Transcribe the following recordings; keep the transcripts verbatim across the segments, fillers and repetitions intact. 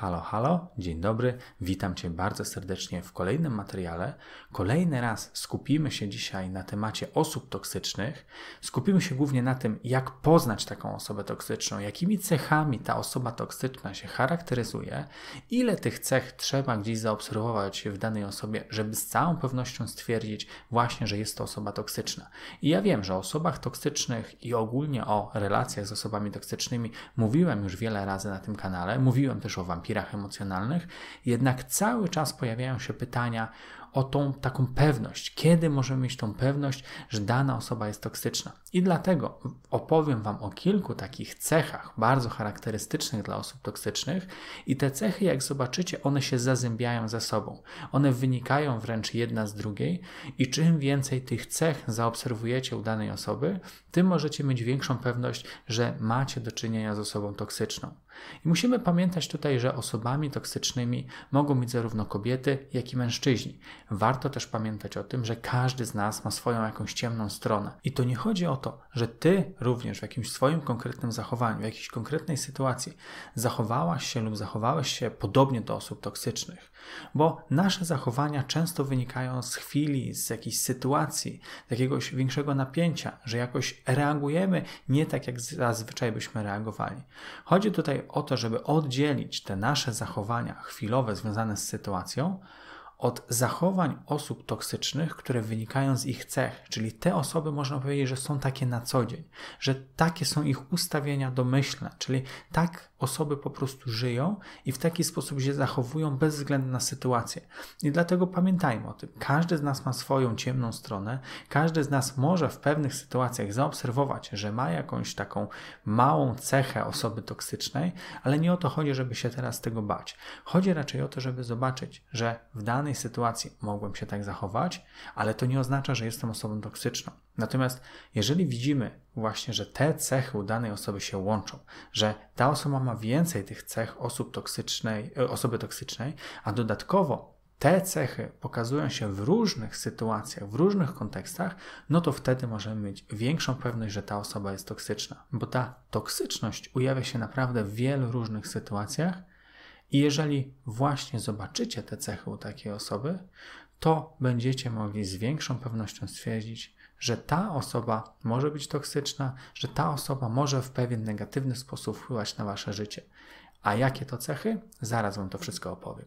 Halo, halo, dzień dobry, witam Cię bardzo serdecznie w kolejnym materiale. Kolejny raz skupimy się dzisiaj na temacie osób toksycznych. Skupimy się głównie na tym, jak poznać taką osobę toksyczną, jakimi cechami ta osoba toksyczna się charakteryzuje, ile tych cech trzeba gdzieś zaobserwować w danej osobie, żeby z całą pewnością stwierdzić właśnie, że jest to osoba toksyczna. I ja wiem, że o osobach toksycznych i ogólnie o relacjach z osobami toksycznymi mówiłem już wiele razy na tym kanale, mówiłem też o wampirach emocjonalnych, jednak cały czas pojawiają się pytania o tą taką pewność. Kiedy możemy mieć tą pewność, że dana osoba jest toksyczna? I dlatego opowiem Wam o kilku takich cechach bardzo charakterystycznych dla osób toksycznych i te cechy, jak zobaczycie, one się zazębiają ze sobą. One wynikają wręcz jedna z drugiej i czym więcej tych cech zaobserwujecie u danej osoby, tym możecie mieć większą pewność, że macie do czynienia z osobą toksyczną. I musimy pamiętać tutaj, że osobami toksycznymi mogą być zarówno kobiety, jak i mężczyźni. Warto też pamiętać o tym, że każdy z nas ma swoją jakąś ciemną stronę. I to nie chodzi o to, że Ty również w jakimś swoim konkretnym zachowaniu, w jakiejś konkretnej sytuacji zachowałaś się lub zachowałeś się podobnie do osób toksycznych. Bo nasze zachowania często wynikają z chwili, z jakiejś sytuacji, z jakiegoś większego napięcia, że jakoś reagujemy nie tak, jak zazwyczaj byśmy reagowali. Chodzi tutaj o to, żeby oddzielić te nasze zachowania chwilowe związane z sytuacją od zachowań osób toksycznych, które wynikają z ich cech, czyli te osoby można powiedzieć, że są takie na co dzień, że takie są ich ustawienia domyślne, czyli tak osoby po prostu żyją i w taki sposób się zachowują bez względu na sytuację. I dlatego pamiętajmy o tym, każdy z nas ma swoją ciemną stronę, każdy z nas może w pewnych sytuacjach zaobserwować, że ma jakąś taką małą cechę osoby toksycznej, ale nie o to chodzi, żeby się teraz tego bać. Chodzi raczej o to, żeby zobaczyć, że w danej sytuacji mogłem się tak zachować, ale to nie oznacza, że jestem osobą toksyczną. Natomiast jeżeli widzimy właśnie, że te cechy u danej osoby się łączą, że ta osoba ma więcej tych cech osób toksycznej, osoby toksycznej, a dodatkowo te cechy pokazują się w różnych sytuacjach, w różnych kontekstach, no to wtedy możemy mieć większą pewność, że ta osoba jest toksyczna. Bo ta toksyczność ujawia się naprawdę w wielu różnych sytuacjach i jeżeli właśnie zobaczycie te cechy u takiej osoby, to będziecie mogli z większą pewnością stwierdzić, że ta osoba może być toksyczna, że ta osoba może w pewien negatywny sposób wpływać na wasze życie. A jakie to cechy? Zaraz Wam to wszystko opowiem.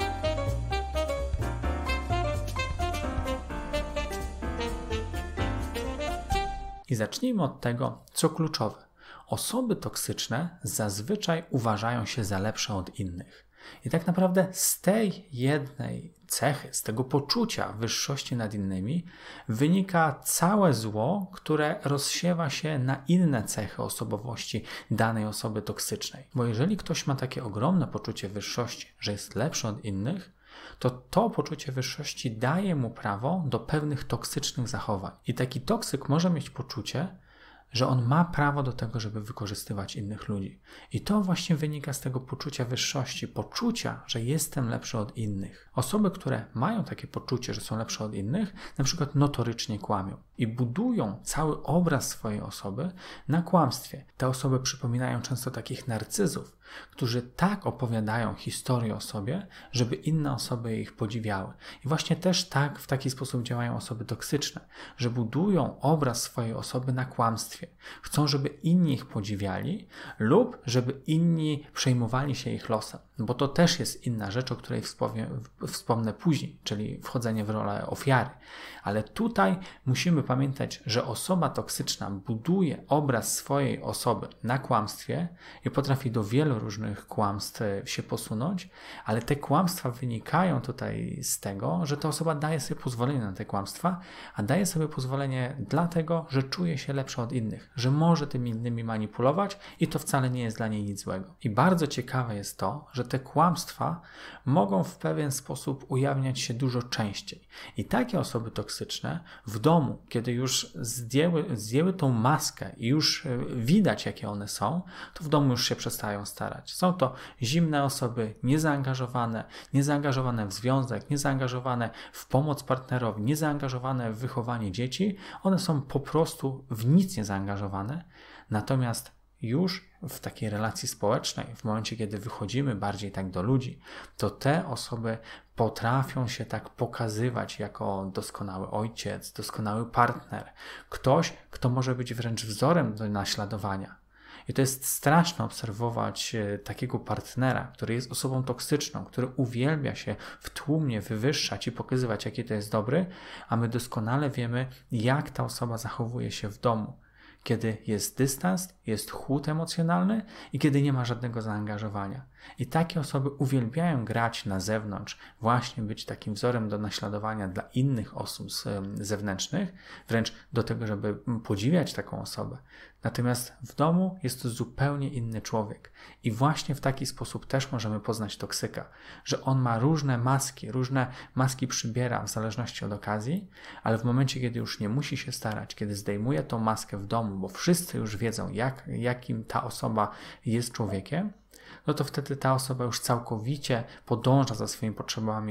I zacznijmy od tego, co kluczowe. Osoby toksyczne zazwyczaj uważają się za lepsze od innych. I tak naprawdę z tej jednej cechy, z tego poczucia wyższości nad innymi wynika całe zło, które rozsiewa się na inne cechy osobowości danej osoby toksycznej. Bo jeżeli ktoś ma takie ogromne poczucie wyższości, że jest lepszy od innych, to to poczucie wyższości daje mu prawo do pewnych toksycznych zachowań. I taki toksyk może mieć poczucie, że on ma prawo do tego, żeby wykorzystywać innych ludzi. I to właśnie wynika z tego poczucia wyższości, poczucia, że jestem lepszy od innych. Osoby, które mają takie poczucie, że są lepsze od innych, na przykład notorycznie kłamią i budują cały obraz swojej osoby na kłamstwie. Te osoby przypominają często takich narcyzów, którzy tak opowiadają historię o sobie, żeby inne osoby ich podziwiały. I właśnie też tak, w taki sposób działają osoby toksyczne, że budują obraz swojej osoby na kłamstwie. Chcą, żeby inni ich podziwiali lub żeby inni przejmowali się ich losem. Bo to też jest inna rzecz, o której wspomnę, wspomnę później, czyli wchodzenie w rolę ofiary. Ale tutaj musimy pamiętać, że osoba toksyczna buduje obraz swojej osoby na kłamstwie i potrafi do wielu różnych kłamstw się posunąć, ale te kłamstwa wynikają tutaj z tego, że ta osoba daje sobie pozwolenie na te kłamstwa, a daje sobie pozwolenie dlatego, że czuje się lepsza od innych, że może tymi innymi manipulować i to wcale nie jest dla niej nic złego. I bardzo ciekawe jest to, że te kłamstwa mogą w pewien sposób ujawniać się dużo częściej. I takie osoby toksyczne w domu, kiedy już zdjęły, zdjęły tą maskę i już widać, jakie one są, to w domu już się przestają starać. Są to zimne osoby, niezaangażowane, niezaangażowane w związek, niezaangażowane w pomoc partnerowi, niezaangażowane w wychowanie dzieci. One są po prostu w nic niezaangażowane. Natomiast już w takiej relacji społecznej, w momencie, kiedy wychodzimy bardziej tak do ludzi, to te osoby potrafią się tak pokazywać jako doskonały ojciec, doskonały partner, ktoś, kto może być wręcz wzorem do naśladowania. I to jest straszne obserwować takiego partnera, który jest osobą toksyczną, który uwielbia się w tłumie wywyższać i pokazywać, jaki to jest dobry, a my doskonale wiemy, jak ta osoba zachowuje się w domu. Kiedy jest dystans, jest chłód emocjonalny i kiedy nie ma żadnego zaangażowania. I takie osoby uwielbiają grać na zewnątrz, właśnie być takim wzorem do naśladowania dla innych osób zewnętrznych, wręcz do tego, żeby podziwiać taką osobę. Natomiast w domu jest to zupełnie inny człowiek. I właśnie w taki sposób też możemy poznać toksyka, że on ma różne maski, różne maski przybiera w zależności od okazji, ale w momencie, kiedy już nie musi się starać, kiedy zdejmuje tą maskę w domu, bo wszyscy już wiedzą, jak, jakim ta osoba jest człowiekiem, no to wtedy ta osoba już całkowicie podąża za swoimi potrzebami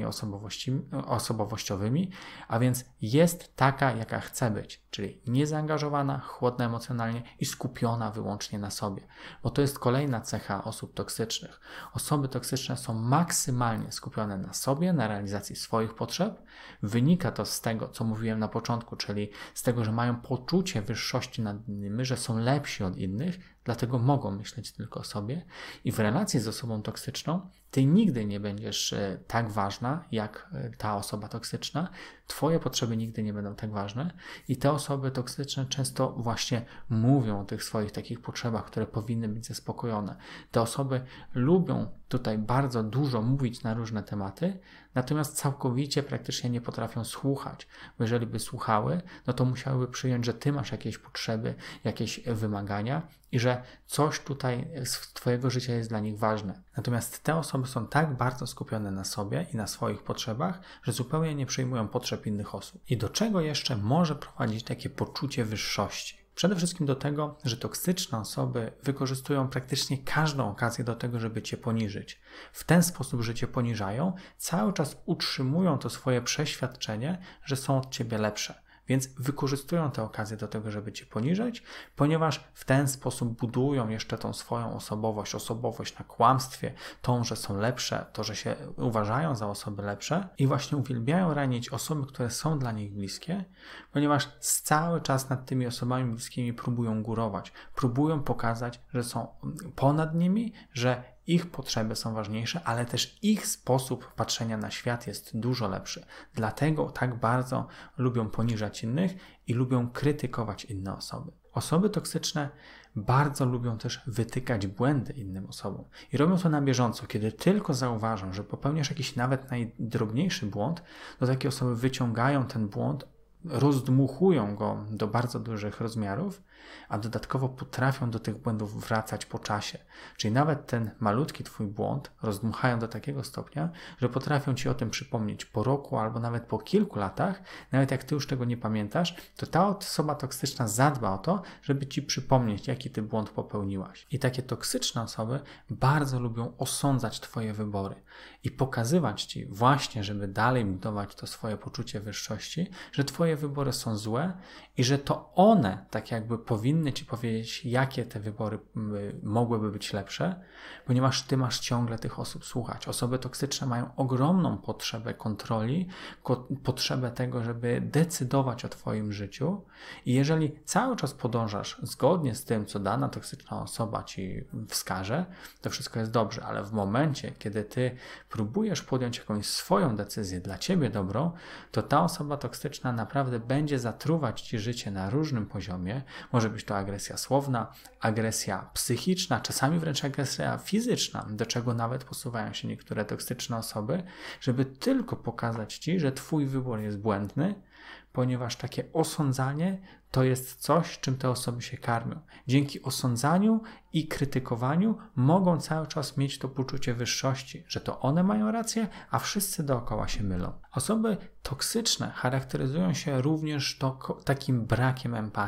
osobowościowymi, a więc jest taka, jaka chce być, czyli niezaangażowana, chłodna emocjonalnie i skupiona wyłącznie na sobie. Bo to jest kolejna cecha osób toksycznych. Osoby toksyczne są maksymalnie skupione na sobie, na realizacji swoich potrzeb. Wynika to z tego, co mówiłem na początku, czyli z tego, że mają poczucie wyższości nad innymi, że są lepsi od innych, dlatego mogą myśleć tylko o sobie i w relacji z osobą toksyczną ty nigdy nie będziesz tak ważna, jak ta osoba toksyczna. Twoje potrzeby nigdy nie będą tak ważne i te osoby toksyczne często właśnie mówią o tych swoich takich potrzebach, które powinny być zaspokojone. Te osoby lubią tutaj bardzo dużo mówić na różne tematy, natomiast całkowicie praktycznie nie potrafią słuchać, bo jeżeli by słuchały, no to musiałyby przyjąć, że ty masz jakieś potrzeby, jakieś wymagania i że coś tutaj z twojego życia jest dla nich ważne. Natomiast te osoby są tak bardzo skupione na sobie i na swoich potrzebach, że zupełnie nie przyjmują potrzeb innych osób. I do czego jeszcze może prowadzić takie poczucie wyższości? Przede wszystkim do tego, że toksyczne osoby wykorzystują praktycznie każdą okazję do tego, żeby cię poniżyć. W ten sposób, że cię poniżają, cały czas utrzymują to swoje przeświadczenie, że są od ciebie lepsze. Więc wykorzystują tę okazję do tego, żeby cię poniżać, ponieważ w ten sposób budują jeszcze tą swoją osobowość, osobowość na kłamstwie, tą, że są lepsze, to, że się uważają za osoby lepsze i właśnie uwielbiają ranić osoby, które są dla nich bliskie, ponieważ cały czas nad tymi osobami bliskimi próbują górować, próbują pokazać, że są ponad nimi, że ich potrzeby są ważniejsze, ale też ich sposób patrzenia na świat jest dużo lepszy. Dlatego tak bardzo lubią poniżać innych i lubią krytykować inne osoby. Osoby toksyczne bardzo lubią też wytykać błędy innym osobom. I robią to na bieżąco. Kiedy tylko zauważą, że popełniasz jakiś nawet najdrobniejszy błąd, to takie osoby wyciągają ten błąd, rozdmuchują go do bardzo dużych rozmiarów, a dodatkowo potrafią do tych błędów wracać po czasie. Czyli nawet ten malutki twój błąd rozdmuchają do takiego stopnia, że potrafią ci o tym przypomnieć po roku albo nawet po kilku latach. Nawet jak ty już tego nie pamiętasz, to ta osoba toksyczna zadba o to, żeby ci przypomnieć, jaki ty błąd popełniłaś. I takie toksyczne osoby bardzo lubią osądzać twoje wybory i pokazywać ci właśnie, żeby dalej budować to swoje poczucie wyższości, że twoje wybory są złe i że to one tak jakby powinny ci powiedzieć, jakie te wybory mogłyby być lepsze, ponieważ ty masz ciągle tych osób słuchać. Osoby toksyczne mają ogromną potrzebę kontroli, ko- potrzebę tego, żeby decydować o twoim życiu i jeżeli cały czas podążasz zgodnie z tym, co dana toksyczna osoba ci wskaże, to wszystko jest dobrze, ale w momencie, kiedy ty próbujesz podjąć jakąś swoją decyzję dla ciebie dobrą, to ta osoba toksyczna naprawdę będzie zatruwać ci życie na różnym poziomie. Może być to agresja słowna, agresja psychiczna, czasami wręcz agresja fizyczna, do czego nawet posuwają się niektóre toksyczne osoby, żeby tylko pokazać ci, że twój wybór jest błędny, ponieważ takie osądzanie to jest coś, czym te osoby się karmią. Dzięki osądzaniu i krytykowaniu mogą cały czas mieć to poczucie wyższości, że to one mają rację, a wszyscy dookoła się mylą. Osoby toksyczne charakteryzują się również to, takim brakiem empatii.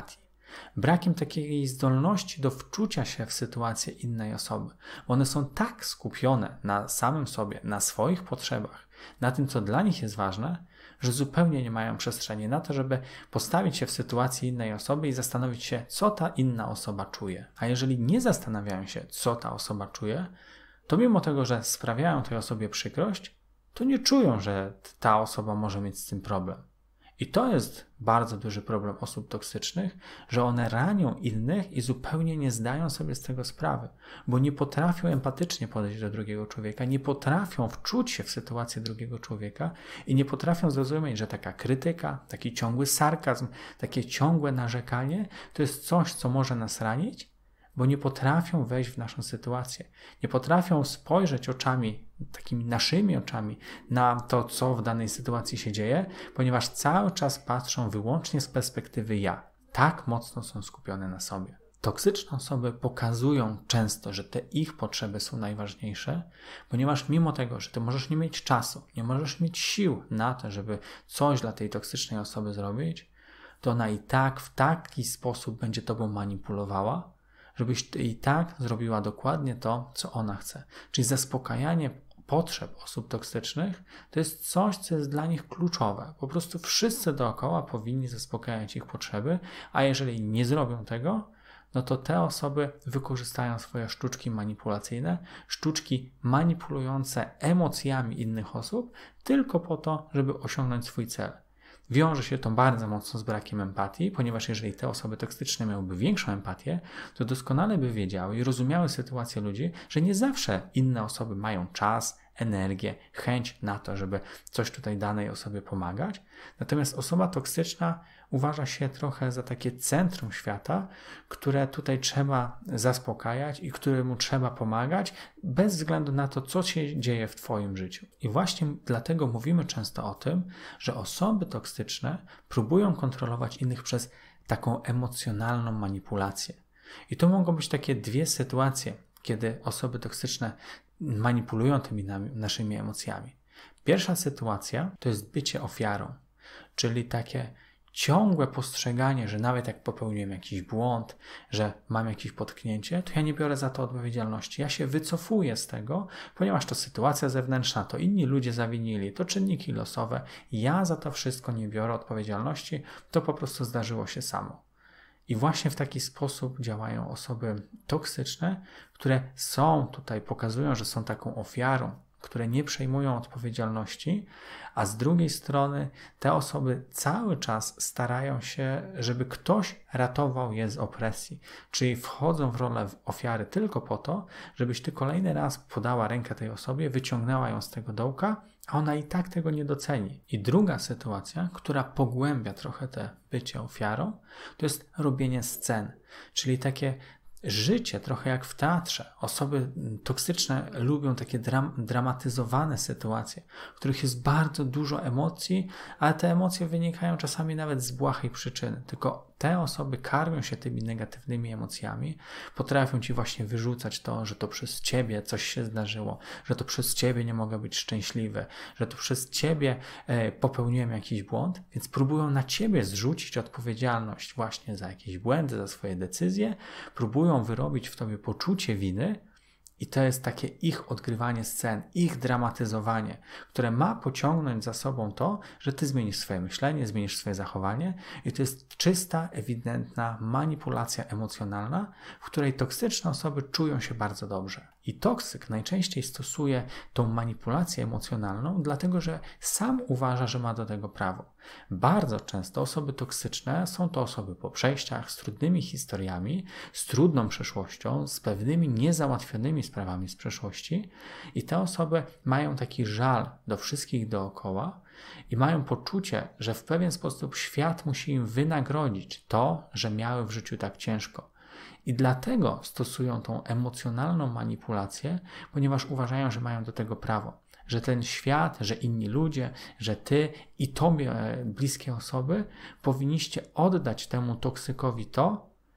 brakiem takiej zdolności do wczucia się w sytuację innej osoby. Bo one są tak skupione na samym sobie, na swoich potrzebach, na tym, co dla nich jest ważne, że zupełnie nie mają przestrzeni na to, żeby postawić się w sytuacji innej osoby i zastanowić się, co ta inna osoba czuje. A jeżeli nie zastanawiają się, co ta osoba czuje, to mimo tego, że sprawiają tej osobie przykrość, to nie czują, że ta osoba może mieć z tym problem. I to jest bardzo duży problem osób toksycznych, że one ranią innych i zupełnie nie zdają sobie z tego sprawy, bo nie potrafią empatycznie podejść do drugiego człowieka, nie potrafią wczuć się w sytuację drugiego człowieka i nie potrafią zrozumieć, że taka krytyka, taki ciągły sarkazm, takie ciągłe narzekanie to jest coś, co może nas ranić, bo nie potrafią wejść w naszą sytuację. Nie potrafią spojrzeć oczami, takimi naszymi oczami na to, co w danej sytuacji się dzieje, ponieważ cały czas patrzą wyłącznie z perspektywy ja. Tak mocno są skupione na sobie. Toksyczne osoby pokazują często, że te ich potrzeby są najważniejsze, ponieważ mimo tego, że ty możesz nie mieć czasu, nie możesz mieć sił na to, żeby coś dla tej toksycznej osoby zrobić, to ona i tak w taki sposób będzie tobą manipulowała, żebyś ty i tak zrobiła dokładnie to, co ona chce. Czyli zaspokajanie potrzeb osób toksycznych to jest coś, co jest dla nich kluczowe. Po prostu wszyscy dookoła powinni zaspokajać ich potrzeby, a jeżeli nie zrobią tego, no to te osoby wykorzystają swoje sztuczki manipulacyjne, sztuczki manipulujące emocjami innych osób tylko po to, żeby osiągnąć swój cel. Wiąże się to bardzo mocno z brakiem empatii, ponieważ jeżeli te osoby toksyczne miałyby większą empatię, to doskonale by wiedziały i rozumiały sytuację ludzi, że nie zawsze inne osoby mają czas, energię, chęć na to, żeby coś tutaj danej osobie pomagać. Natomiast osoba toksyczna uważa się trochę za takie centrum świata, które tutaj trzeba zaspokajać i któremu trzeba pomagać, bez względu na to, co się dzieje w twoim życiu. I właśnie dlatego mówimy często o tym, że osoby toksyczne próbują kontrolować innych przez taką emocjonalną manipulację. I to mogą być takie dwie sytuacje, kiedy osoby toksyczne manipulują tymi naszymi emocjami. Pierwsza sytuacja to jest bycie ofiarą, czyli takie ciągłe postrzeganie, że nawet jak popełniłem jakiś błąd, że mam jakieś potknięcie, to ja nie biorę za to odpowiedzialności. Ja się wycofuję z tego, ponieważ to sytuacja zewnętrzna, to inni ludzie zawinili, to czynniki losowe. Ja za to wszystko nie biorę odpowiedzialności, to po prostu zdarzyło się samo. I właśnie w taki sposób działają osoby toksyczne, które są tutaj, pokazują, że są taką ofiarą, które nie przejmują odpowiedzialności, a z drugiej strony te osoby cały czas starają się, żeby ktoś ratował je z opresji, czyli wchodzą w rolę ofiary tylko po to, żebyś ty kolejny raz podała rękę tej osobie, wyciągnęła ją z tego dołka, a ona i tak tego nie doceni. I druga sytuacja, która pogłębia trochę te bycie ofiarą, to jest robienie scen, czyli takie życie trochę jak w teatrze. Osoby toksyczne lubią takie dram- dramatyzowane sytuacje, w których jest bardzo dużo emocji, ale te emocje wynikają czasami nawet z błahej przyczyny. Tylko te osoby karmią się tymi negatywnymi emocjami, potrafią ci właśnie wyrzucać to, że to przez ciebie coś się zdarzyło, że to przez ciebie nie mogę być szczęśliwy, że to przez ciebie e, popełniłem jakiś błąd, więc próbują na ciebie zrzucić odpowiedzialność właśnie za jakieś błędy, za swoje decyzje, próbują wyrobić w tobie poczucie winy i to jest takie ich odgrywanie scen, ich dramatyzowanie, które ma pociągnąć za sobą to, że ty zmienisz swoje myślenie, zmienisz swoje zachowanie i to jest czysta, ewidentna manipulacja emocjonalna, w której toksyczne osoby czują się bardzo dobrze. I toksyk najczęściej stosuje tą manipulację emocjonalną, dlatego że sam uważa, że ma do tego prawo. Bardzo często osoby toksyczne są to osoby po przejściach, z trudnymi historiami, z trudną przeszłością, z pewnymi niezałatwionymi sprawami z przeszłości i te osoby mają taki żal do wszystkich dookoła i mają poczucie, że w pewien sposób świat musi im wynagrodzić to, że miały w życiu tak ciężko. I dlatego stosują tą emocjonalną manipulację, ponieważ uważają, że mają do tego prawo. Że ten świat, że inni ludzie, że ty i tobie bliskie osoby powinniście oddać temu toksykowi to,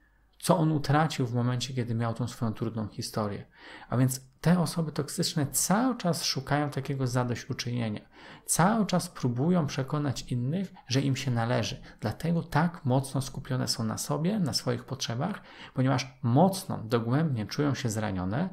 co on utracił w momencie, kiedy miał tą swoją trudną historię. A więc te osoby toksyczne cały czas szukają takiego zadośćuczynienia. Cały czas próbują przekonać innych, że im się należy. Dlatego tak mocno skupione są na sobie, na swoich potrzebach, ponieważ mocno, dogłębnie czują się zranione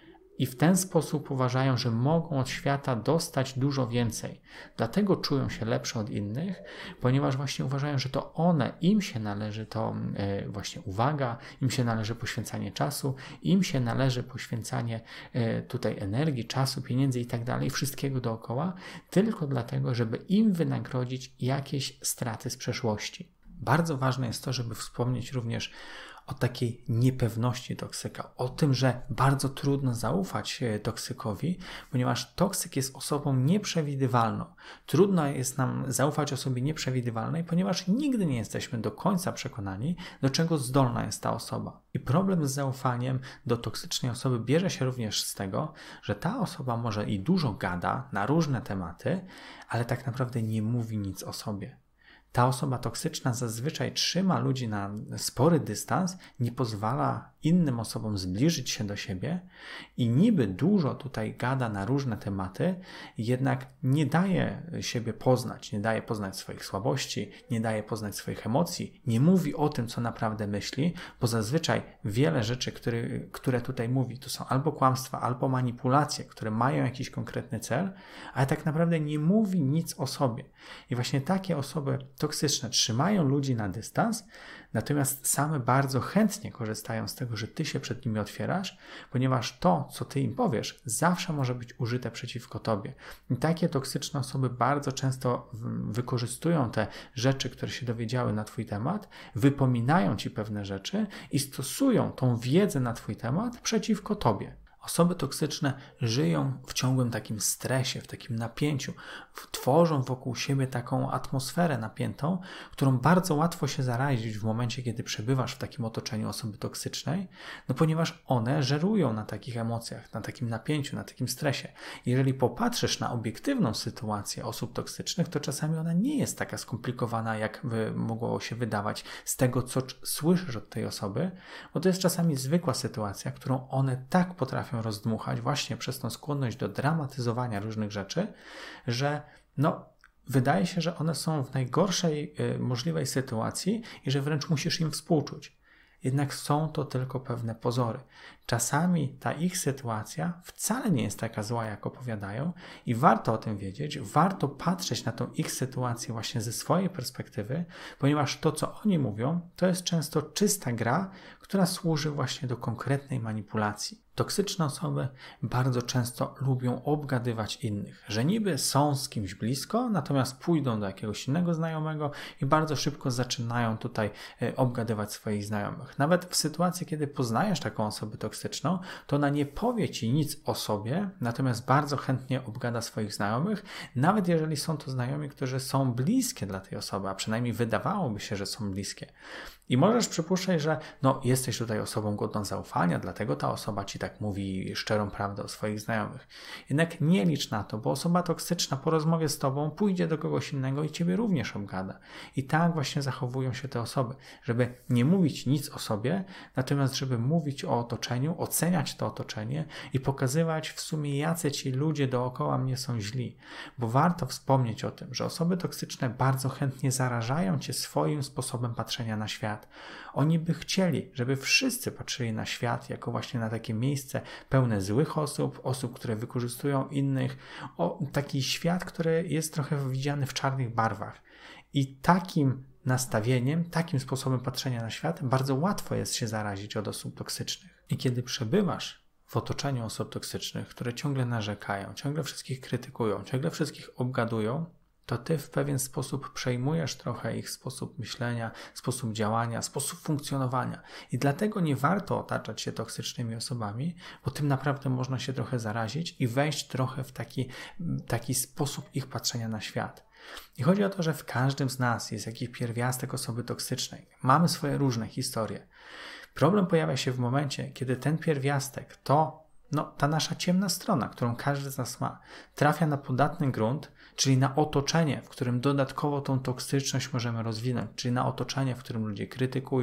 i w ten sposób uważają, że mogą od świata dostać dużo więcej. Dlatego czują się lepsze od innych, ponieważ właśnie uważają, że to one, im się należy to e, właśnie uwaga, im się należy poświęcanie czasu, im się należy poświęcanie e, tutaj energii, czasu, pieniędzy i tak dalej, wszystkiego dookoła, tylko dlatego, żeby im wynagrodzić jakieś straty z przeszłości. Bardzo ważne jest to, żeby wspomnieć również o takiej niepewności toksyka, o tym, że bardzo trudno zaufać toksykowi, ponieważ toksyk jest osobą nieprzewidywalną. Trudno jest nam zaufać osobie nieprzewidywalnej, ponieważ nigdy nie jesteśmy do końca przekonani, do czego zdolna jest ta osoba. I problem z zaufaniem do toksycznej osoby bierze się również z tego, że ta osoba może i dużo gada na różne tematy, ale tak naprawdę nie mówi nic o sobie. Ta osoba toksyczna zazwyczaj trzyma ludzi na spory dystans, nie pozwala innym osobom zbliżyć się do siebie i niby dużo tutaj gada na różne tematy, jednak nie daje siebie poznać, nie daje poznać swoich słabości, nie daje poznać swoich emocji, nie mówi o tym, co naprawdę myśli, bo zazwyczaj wiele rzeczy, które, które tutaj mówi, to są albo kłamstwa, albo manipulacje, które mają jakiś konkretny cel, ale tak naprawdę nie mówi nic o sobie. I właśnie takie osoby toksyczne trzymają ludzi na dystans, natomiast same bardzo chętnie korzystają z tego, że ty się przed nimi otwierasz, ponieważ to, co ty im powiesz, zawsze może być użyte przeciwko tobie. I takie toksyczne osoby bardzo często wykorzystują te rzeczy, które się dowiedziały na twój temat, wypominają ci pewne rzeczy i stosują tą wiedzę na twój temat przeciwko tobie. Osoby toksyczne żyją w ciągłym takim stresie, w takim napięciu, tworzą wokół siebie taką atmosferę napiętą, którą bardzo łatwo się zarazić w momencie, kiedy przebywasz w takim otoczeniu osoby toksycznej, no ponieważ one żerują na takich emocjach, na takim napięciu, na takim stresie. Jeżeli popatrzysz na obiektywną sytuację osób toksycznych, to czasami ona nie jest taka skomplikowana, jak by mogło się wydawać z tego, co słyszysz od tej osoby, bo to jest czasami zwykła sytuacja, którą one tak potrafią rozdmuchać właśnie przez tą skłonność do dramatyzowania różnych rzeczy, że no, wydaje się, że one są w najgorszej y, możliwej sytuacji i że wręcz musisz im współczuć. Jednak są to tylko pewne pozory. Czasami ta ich sytuacja wcale nie jest taka zła, jak opowiadają i warto o tym wiedzieć, warto patrzeć na tą ich sytuację właśnie ze swojej perspektywy, ponieważ to, co oni mówią, to jest często czysta gra, która służy właśnie do konkretnej manipulacji. Toksyczne osoby bardzo często lubią obgadywać innych, że niby są z kimś blisko, natomiast pójdą do jakiegoś innego znajomego i bardzo szybko zaczynają tutaj obgadywać swoich znajomych. Nawet w sytuacji, kiedy poznajesz taką osobę toksyczną, to ona nie powie ci nic o sobie, natomiast bardzo chętnie obgada swoich znajomych, nawet jeżeli są to znajomi, którzy są bliskie dla tej osoby, a przynajmniej wydawałoby się, że są bliskie. I możesz przypuszczać, że no, jesteś tutaj osobą godną zaufania, dlatego ta osoba ci tak mówi szczerą prawdę o swoich znajomych. Jednak nie licz na to, bo osoba toksyczna po rozmowie z tobą pójdzie do kogoś innego i ciebie również obgada. I tak właśnie zachowują się te osoby, żeby nie mówić nic o sobie, natomiast żeby mówić o otoczeniu, oceniać to otoczenie i pokazywać w sumie, jacy ci ludzie dookoła mnie są źli. Bo warto wspomnieć o tym, że osoby toksyczne bardzo chętnie zarażają cię swoim sposobem patrzenia na świat. Oni by chcieli, żeby wszyscy patrzyli na świat jako właśnie na takie miejsce pełne złych osób, osób, które wykorzystują innych, o taki świat, który jest trochę widziany w czarnych barwach. I takim nastawieniem, takim sposobem patrzenia na świat bardzo łatwo jest się zarazić od osób toksycznych. I kiedy przebywasz w otoczeniu osób toksycznych, które ciągle narzekają, ciągle wszystkich krytykują, ciągle wszystkich obgadują, to ty w pewien sposób przejmujesz trochę ich sposób myślenia, sposób działania, sposób funkcjonowania. I dlatego nie warto otaczać się toksycznymi osobami, bo tym naprawdę można się trochę zarazić i wejść trochę w taki, taki sposób ich patrzenia na świat. I chodzi o to, że w każdym z nas jest jakiś pierwiastek osoby toksycznej. Mamy swoje różne historie. Problem pojawia się w momencie, kiedy ten pierwiastek, to no, ta nasza ciemna strona, którą każdy z nas ma, trafia na podatny grunt, czyli na otoczenie, w którym dodatkowo tą toksyczność możemy rozwinąć, czyli na otoczenie, w którym ludzie krytykują,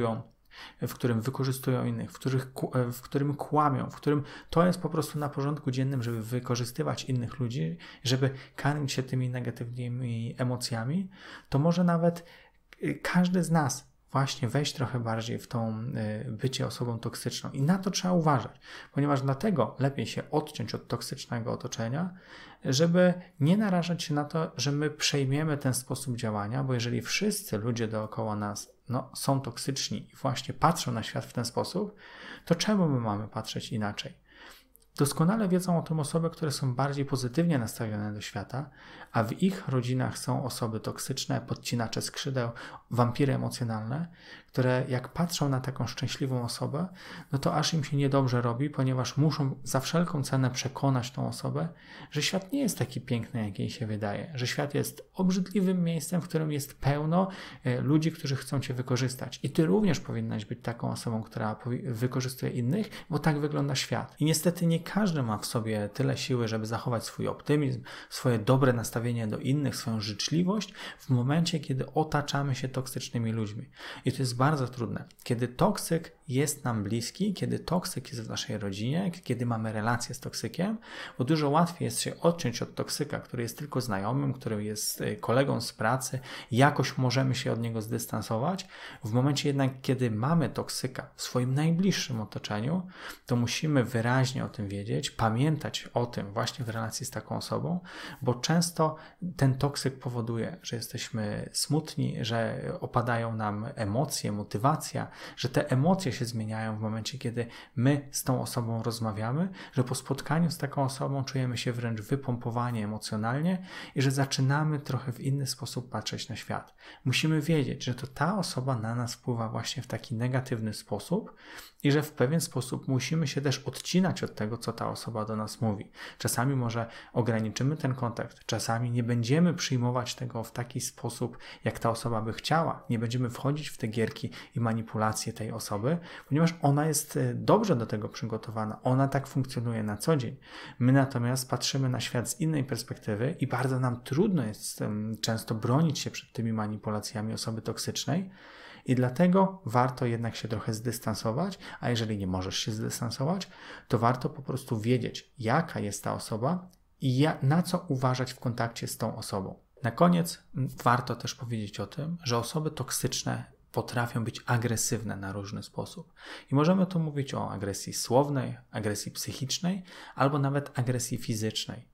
w którym wykorzystują innych, w, których, w którym kłamią, w którym to jest po prostu na porządku dziennym, żeby wykorzystywać innych ludzi, żeby karmić się tymi negatywnymi emocjami, to może nawet każdy z nas właśnie wejść trochę bardziej w tą bycie osobą toksyczną. I na to trzeba uważać, ponieważ dlatego lepiej się odciąć od toksycznego otoczenia, żeby nie narażać się na to, że my przejmiemy ten sposób działania, bo jeżeli wszyscy ludzie dookoła nas no, są toksyczni i właśnie patrzą na świat w ten sposób, to czemu my mamy patrzeć inaczej? Doskonale wiedzą o tym osoby, które są bardziej pozytywnie nastawione do świata, a w ich rodzinach są osoby toksyczne, podcinacze skrzydeł, wampiry emocjonalne, które jak patrzą na taką szczęśliwą osobę, no to aż im się niedobrze robi, ponieważ muszą za wszelką cenę przekonać tą osobę, że świat nie jest taki piękny, jak jej się wydaje, że świat jest obrzydliwym miejscem, w którym jest pełno ludzi, którzy chcą cię wykorzystać. I ty również powinnaś być taką osobą, która wykorzystuje innych, bo tak wygląda świat. I niestety nie każdy ma w sobie tyle siły, żeby zachować swój optymizm, swoje dobre nastawienie do innych, swoją życzliwość w momencie, kiedy otaczamy się toksycznymi ludźmi. I to jest bardzo trudne. Kiedy toksyk jest nam bliski, kiedy toksyk jest w naszej rodzinie, kiedy mamy relację z toksykiem, bo dużo łatwiej jest się odciąć od toksyka, który jest tylko znajomym, który jest kolegą z pracy, jakoś możemy się od niego zdystansować. W momencie jednak, kiedy mamy toksyka w swoim najbliższym otoczeniu, to musimy wyraźnie o tym wiedzieć, pamiętać o tym właśnie w relacji z taką osobą, bo często ten toksyk powoduje, że jesteśmy smutni, że opadają nam emocje, motywacja, że te emocje się zmieniają w momencie, kiedy my z tą osobą rozmawiamy, że po spotkaniu z taką osobą czujemy się wręcz wypompowani emocjonalnie i że zaczynamy trochę w inny sposób patrzeć na świat. Musimy wiedzieć, że to ta osoba na nas wpływa właśnie w taki negatywny sposób i że w pewien sposób musimy się też odcinać od tego, co ta osoba do nas mówi. Czasami może ograniczymy ten kontakt, czasami nie będziemy przyjmować tego w taki sposób, jak ta osoba by chciała. Nie będziemy wchodzić w te gierki i manipulacje tej osoby, ponieważ ona jest dobrze do tego przygotowana. Ona tak funkcjonuje na co dzień. My natomiast patrzymy na świat z innej perspektywy i bardzo nam trudno jest często bronić się przed tymi manipulacjami osoby toksycznej. I dlatego warto jednak się trochę zdystansować, a jeżeli nie możesz się zdystansować, to warto po prostu wiedzieć, jaka jest ta osoba i na co uważać w kontakcie z tą osobą. Na koniec warto też powiedzieć o tym, że osoby toksyczne potrafią być agresywne na różny sposób. I możemy tu mówić o agresji słownej, agresji psychicznej albo nawet agresji fizycznej.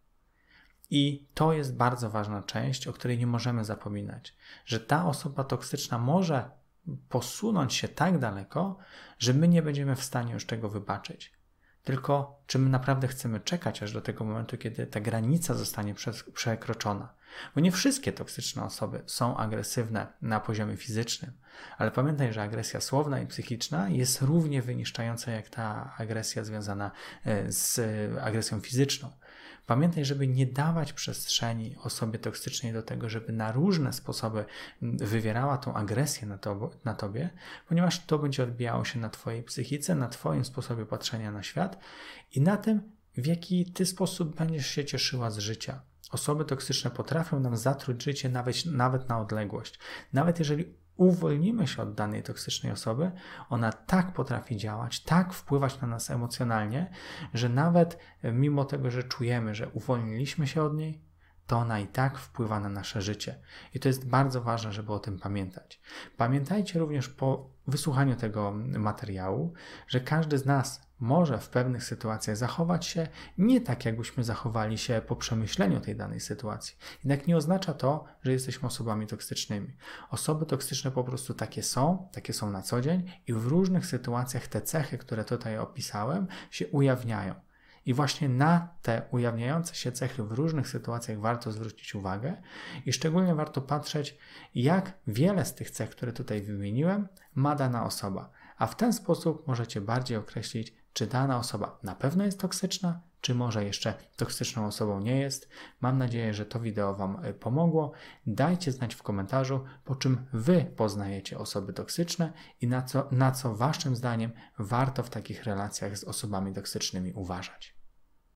I to jest bardzo ważna część, o której nie możemy zapominać, że ta osoba toksyczna może posunąć się tak daleko, że my nie będziemy w stanie już tego wybaczyć. Tylko czy my naprawdę chcemy czekać aż do tego momentu, kiedy ta granica zostanie przekroczona? Bo nie wszystkie toksyczne osoby są agresywne na poziomie fizycznym, ale pamiętaj, że agresja słowna i psychiczna jest równie wyniszczająca jak ta agresja związana z agresją fizyczną. Pamiętaj, żeby nie dawać przestrzeni osobie toksycznej do tego, żeby na różne sposoby wywierała tą agresję na, to, na tobie, ponieważ to będzie odbijało się na twojej psychice, na twoim sposobie patrzenia na świat i na tym, w jaki ty sposób będziesz się cieszyła z życia. Osoby toksyczne potrafią nam zatruć życie nawet, nawet na odległość. Nawet jeżeli uwolnimy się od danej toksycznej osoby, ona tak potrafi działać, tak wpływać na nas emocjonalnie, że nawet mimo tego, że czujemy, że uwolniliśmy się od niej, to ona i tak wpływa na nasze życie. I to jest bardzo ważne, żeby o tym pamiętać. Pamiętajcie również po wysłuchaniu tego materiału, że każdy z nas może w pewnych sytuacjach zachować się nie tak, jakbyśmy zachowali się po przemyśleniu tej danej sytuacji. Jednak nie oznacza to, że jesteśmy osobami toksycznymi. Osoby toksyczne po prostu takie są, takie są na co dzień i w różnych sytuacjach te cechy, które tutaj opisałem, się ujawniają. I właśnie na te ujawniające się cechy w różnych sytuacjach warto zwrócić uwagę i szczególnie warto patrzeć, jak wiele z tych cech, które tutaj wymieniłem, ma dana osoba. A w ten sposób możecie bardziej określić, czy dana osoba na pewno jest toksyczna, czy może jeszcze toksyczną osobą nie jest. Mam nadzieję, że to wideo Wam pomogło. Dajcie znać w komentarzu, po czym Wy poznajecie osoby toksyczne i na co, na co Waszym zdaniem warto w takich relacjach z osobami toksycznymi uważać.